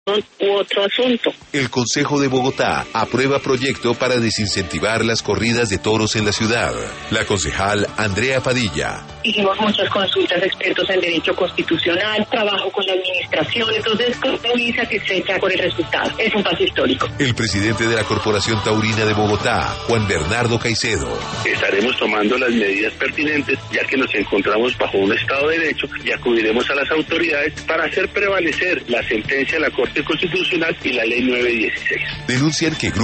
u otro asunto. El Consejo de Bogotá aprueba proyecto para desincentivar las corridas de toros en la ciudad. La concejal Andrea Padilla. Hicimos muchas consultas de expertos en derecho constitucional, trabajo con la administración, entonces estoy muy satisfecha por el resultado. Es un paso histórico. El presidente de la Corporación Taurina de Bogotá, Juan Bernardo Caicedo. Estaremos tomando las medidas pertinentes, ya que nos encontramos bajo un Estado de Derecho, y acudiremos a las autoridades para hacer prevalecer la sentencia de la Corte Constitucional y la Ley 916. Denuncian que